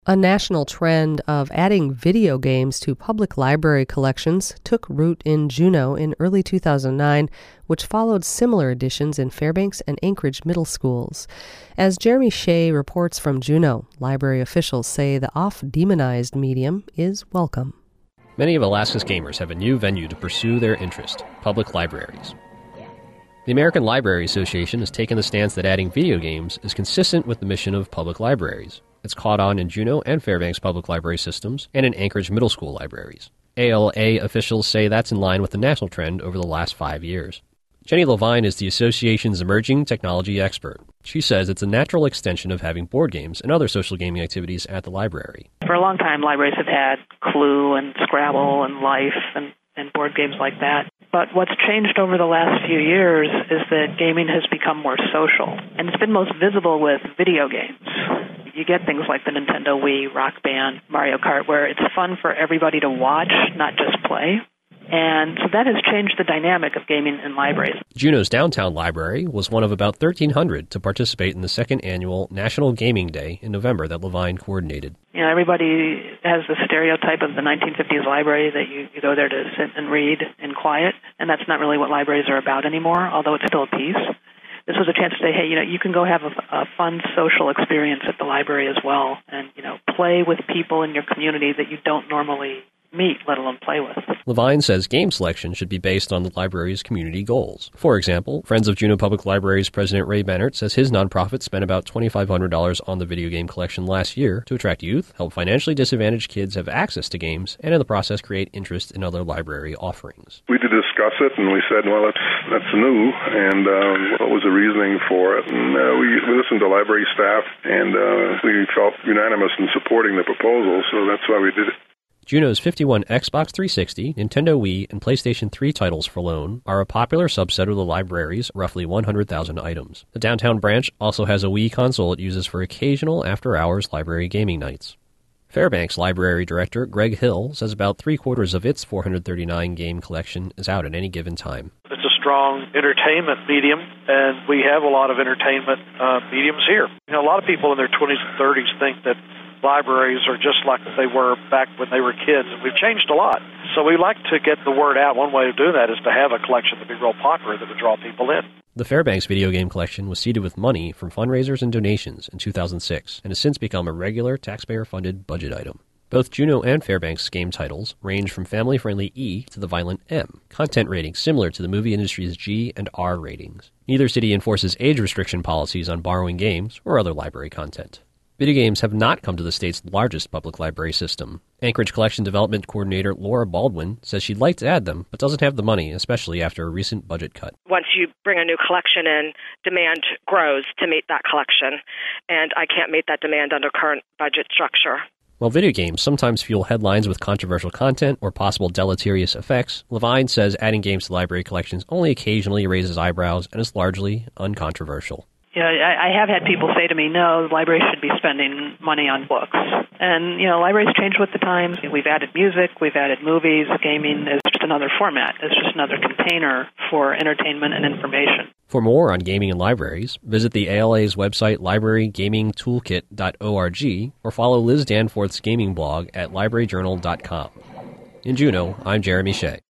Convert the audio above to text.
A national trend of adding video games to public library collections took root in Juneau in early 2009, which followed similar additions in Fairbanks and Anchorage middle schools. As Jeremy Shea reports from Juneau, library officials say the oft-demonized medium is welcome. Many of Alaska's gamers have a new venue to pursue their interest: public libraries. The American Library Association has taken the stance that adding video games is consistent with the mission of public libraries. It's caught on in Juneau and Fairbanks public library systems and in Anchorage middle school libraries. ALA officials say that's in line with the national trend over the last 5 years. Jenny Levine is the association's emerging technology expert. She says it's a natural extension of having board games and other social gaming activities at the library. For a long time, libraries have had Clue and Scrabble and Life and board games like that. But what's changed over the last few years is that gaming has become more social, and it's been most visible with video games. You get things like the Nintendo Wii, Rock Band, Mario Kart, where it's fun for everybody to watch, not just play. And so that has changed the dynamic of gaming in libraries. Juneau's downtown library was one of about 1,300 to participate in the second annual National Gaming Day in November that Levine coordinated. You know, everybody has the stereotype of the 1950s library that you go there to sit and read in quiet, and that's not really what libraries are about anymore, although it's still a piece. This was a chance to say, hey, you can go have a fun social experience at the library as well, and, play with people in your community that you don't normally meet, let alone play with. Levine says game selection should be based on the library's community goals. For example, Friends of Juneau Public Library's President Ray Bennett says his nonprofit spent about $2,500 on the video game collection last year to attract youth, help financially disadvantaged kids have access to games, and in the process create interest in other library offerings. We did discuss it, and we said, well, that's new, and what was the reasoning for it? And we listened to library staff, and we felt unanimous in supporting the proposal, so that's why we did it. Juneau's 51 Xbox 360, Nintendo Wii, and PlayStation 3 titles for loan are a popular subset of the library's roughly 100,000 items. The downtown branch also has a Wii console it uses for occasional after-hours library gaming nights. Fairbanks Library Director Greg Hill says about three-quarters of its 439 game collection is out at any given time. It's a strong entertainment medium, and we have a lot of entertainment mediums here. A lot of people in their 20s and 30s think that libraries are just like they were back when they were kids, and we've changed a lot. So we like to get the word out. One way of doing that is to have a collection that would be real popular that would draw people in. The Fairbanks video game collection was seeded with money from fundraisers and donations in 2006 and has since become a regular taxpayer-funded budget item. Both Juneau and Fairbanks game titles range from family-friendly E to the violent M, content ratings similar to the movie industry's G and R ratings. Neither city enforces age restriction policies on borrowing games or other library content. Video games have not come to the state's largest public library system. Anchorage Collection Development Coordinator Laura Baldwin says she'd like to add them, but doesn't have the money, especially after a recent budget cut. Once you bring a new collection in, demand grows to meet that collection, and I can't meet that demand under current budget structure. While video games sometimes fuel headlines with controversial content or possible deleterious effects, Levine says adding games to library collections only occasionally raises eyebrows and is largely uncontroversial. Yeah, I have had people say to me, no, libraries should be spending money on books. And, libraries change with the times. We've added music, we've added movies. Gaming is just another format. It's just another container for entertainment and information. For more on gaming and libraries, visit the ALA's website, librarygamingtoolkit.org, or follow Liz Danforth's gaming blog at libraryjournal.com. In Juneau, I'm Jeremy Shea.